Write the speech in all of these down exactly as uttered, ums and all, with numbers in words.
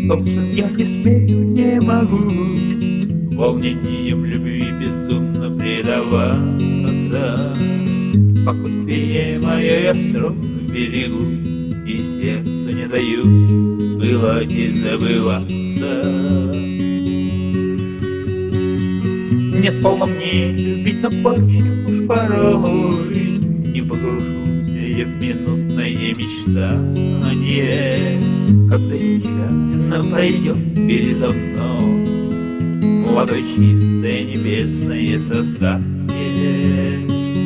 Должен я не смею, не могу волнением любви безумно предаваться. Спокойствие мое я строго берегу и сердцу не даю пылать и забываться. Нет полно мне любить, но почему ж порой не погружусь я в минутное мечтание, когда нечаянно пройдет передо мной молодое чистое небесное создание.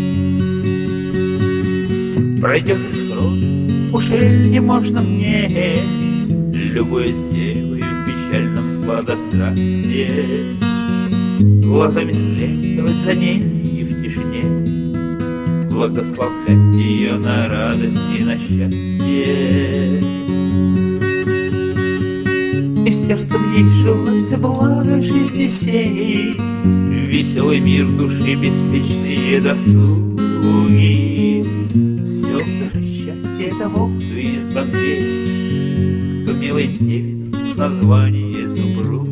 Пройдет и скроется, уж не можно мне любое сделаю в печальном сладострастье, глазами следовать за ней и в тишине благословлять ее на радость и на счастье. И сердцем ей желать блага жизни сей, веселый мир души, беспечные досуги. Все даже счастье того, кто избран ей, кто милой деве название супруги.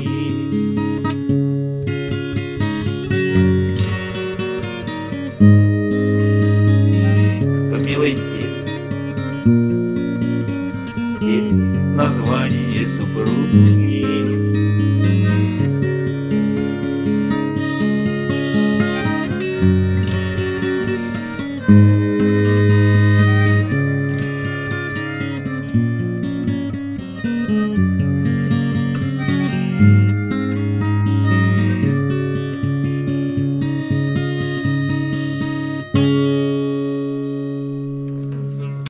Название супруги.